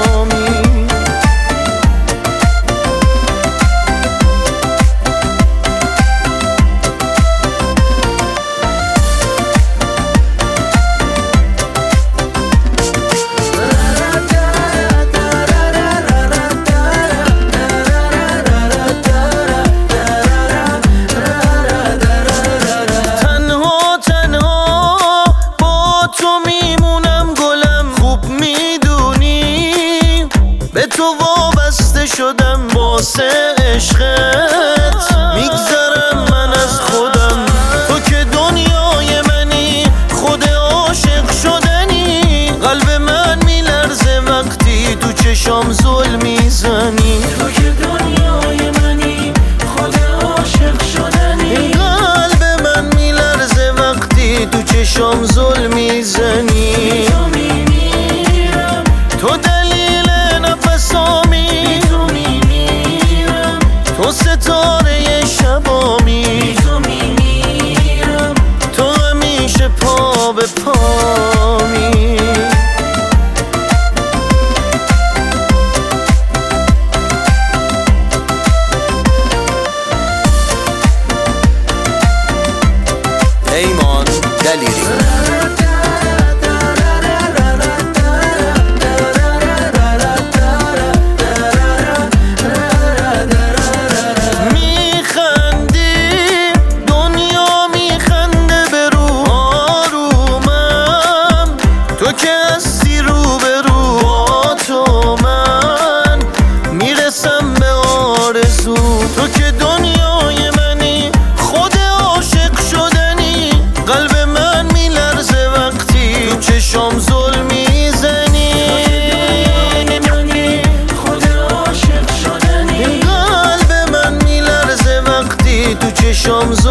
تو وابسته شدم واسه عشقت، میگذرم من از خودم. تو که دنیای منی، خود عاشق شدنی. قلب من میلرزه وقتی تو چشام زل میزنی. تو که دنیای منی، خود عاشق شدنی. قلب من میلرزه وقتی تو چشام زل میزنی. تو دلیل نفسامی، تو ستاره شبامی، تو همیشه پا به پامی. ایمان دلیری که هستی رو به رو با تو من میرسم به آرزو. تو که دنیای منی، خود عاشق شدنی. قلب من میلرزه وقتی تو چشام زل میزنی. خود عاشق شدنی. قلب من میلرزه وقتی تو چشام